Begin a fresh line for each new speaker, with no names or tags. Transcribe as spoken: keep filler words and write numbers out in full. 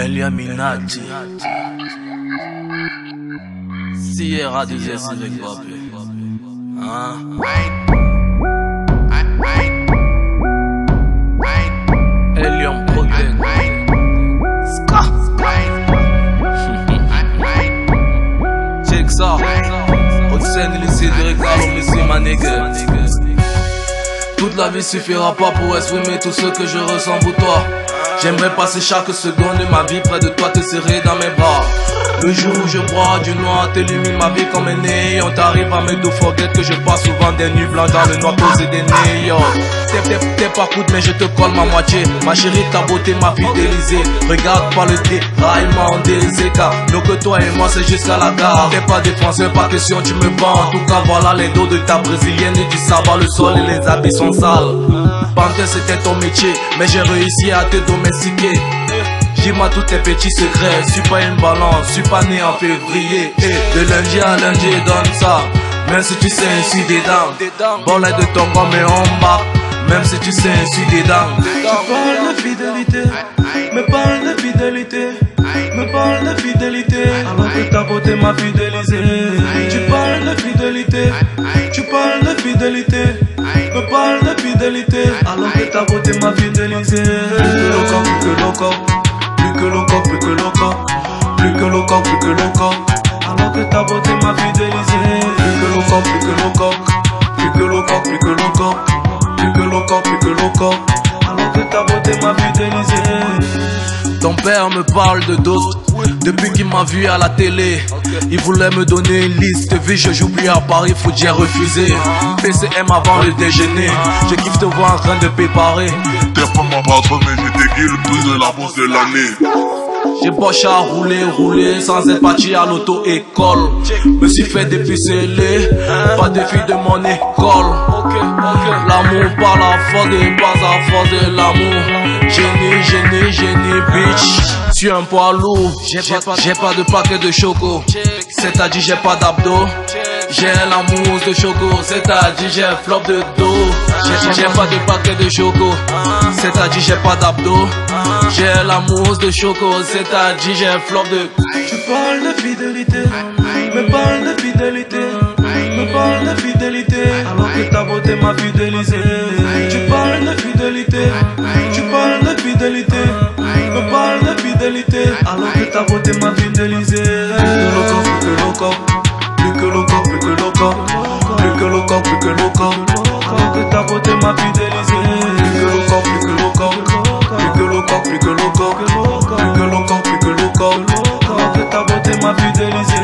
Eliaminati Sierra deux S avec Babé. Hein? Elium Protect Ska Check ça Hudson et les Cédric Carlo Messi ma nigga. Toute la vie suffira pas pour exprimer tout ce que je ressens pour toi. J'aimerais passer chaque seconde de ma vie près de toi, te serrer dans mes bras. Le jour où je bois du noir, t'illumines ma vie comme un néon. T'arrives à me do forget que je passe souvent des nuits blanches dans le noir posé des néons. T'es pas cool mais je te colle ma moitié. Ma chérie, ta beauté m'a fidélisé. Regarde pas le déraillement des écarts. Donc que toi et moi c'est jusqu'à la gare. T'es pas défenseur, pas question tu me vends. En tout cas voilà les dos de ta brésilienne et du sabbat. Le sol et les habits sont sales. Panthère c'était ton métier, mais j'ai réussi à te domestiquer. Dis-moi tous tes petits secrets, suis pas une balance, suis pas né en février. Et de lundi à lundi donne ça, même si tu sais je suis dedans. Bon l'aide de ton gomme mais on bat, même si tu sais je suis dedans.
Tu parles de fidélité, me parle de fidélité, me parle de fidélité, alors que ta beauté m'a fidélisé. Tu parles de fidélité, tu parles de fidélité, me parle de fidélité, alors que ta beauté m'a fidélisé. Loco, plus que loco, plus que loco, plus que loco, plus que loco, plus que loco, alors que ta beauté m'a fidélisé. Plus que loco, plus que loco, plus que loco, plus que loco, plus que loco, plus que loco, alors que ta beauté m'a fidélisé.
Ton père me parle de d'autres depuis qu'il m'a vu à la télé. Il voulait me donner une liste de vie, je j'oublie à Paris, faut dire refusé. P C M avant le déjeuner, je kiffe te voir en train de préparer.
T'es pas ma patronne mais j'ai dégué le prix de la bourse de l'année.
J'ai poche à rouler, rouler sans être parti à l'auto-école. Me suis fait dépuceler, pas de filles de mon école. L'amour par la force et pas à force de l'amour. Génie, génie, génie, bitch. Tu es un poids lourd, j'ai pas de paquet de choco. C'est-à-dire j'ai pas d'abdos. J'ai l'amour de choco, c'est-à-dire j'ai un flop de dos. J'ai pas de paquet de choco, c'est-à-dire j'ai pas d'abdos. J'ai l'amour de choco, c'est-à-dire j'ai un flop de.
Tu parles de fidélité, me parle de fidélité, me parle de fidélité, alors que ta beauté m'a fidélisé. Tu parles de fidélité, tu parles de fidélité, me parle de fidélité, alors que ta beauté m'a fidélisé. Plus que loco, plus que loco, plus que loco, plus que loco, plus que loco, alors que ta beauté m'a fidélisé. Plus que loco, plus que loco, plus que loco, plus que loco, plus que loco, plus que loco, alors que ta beauté m'a fidélisé.